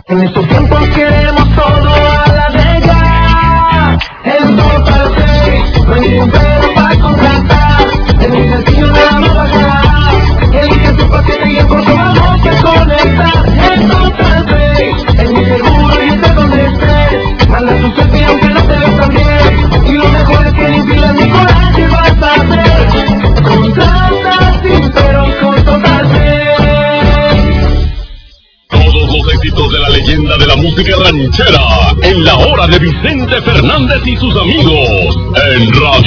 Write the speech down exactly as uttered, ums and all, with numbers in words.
En estos tiempos queremos todo a la de ya. En Total Play, no hay ningún pero para contratar. Es muy sencillo, nada más pagar. Elige tu paquete y en corto vamos a conectar. En Total Play, es muy seguro y está donde estés. Manda tu selfie aunque no te ves tan bien. Y lo mejor es que ni pilas ni coraje vas a hacer. Contrata sin peros con Total Play. Todos los éxitos de la leyenda de la música ranchera en la hora de Vicente Fernández y sus amigos en Radio